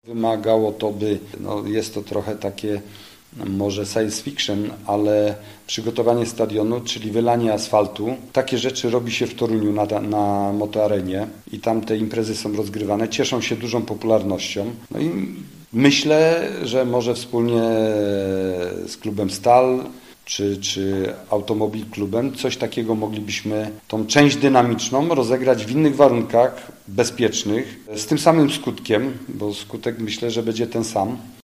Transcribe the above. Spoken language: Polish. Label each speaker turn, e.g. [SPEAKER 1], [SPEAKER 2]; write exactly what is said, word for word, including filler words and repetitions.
[SPEAKER 1] Wymagało to by, no jest to trochę takie może science fiction, ale przygotowanie stadionu, czyli wylanie asfaltu. Takie rzeczy robi się w Toruniu na, na Motoarenie i tam te imprezy są rozgrywane, cieszą się dużą popularnością. No i myślę, że może wspólnie z klubem Stal czy, czy Automobil Klubem coś takiego moglibyśmy tą część dynamiczną rozegrać w innych warunkach, bezpiecznych, z tym samym skutkiem, bo skutek myślę, że będzie ten sam.